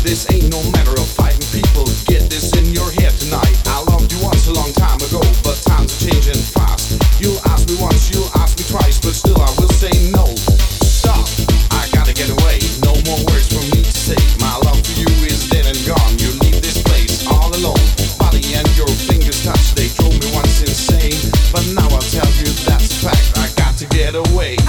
This ain't no matter of fighting people. Get this in your head tonight. I loved you once a long time ago, but times are changing fast. You ask me once, you ask me twice, but still I will say no. Stop, I gotta get away. No more words for me to say. My love for you is dead and gone. You leave this place all alone. Body and your fingers touch. They drove me once insane, but now I'll tell you that's a fact. I got to get away.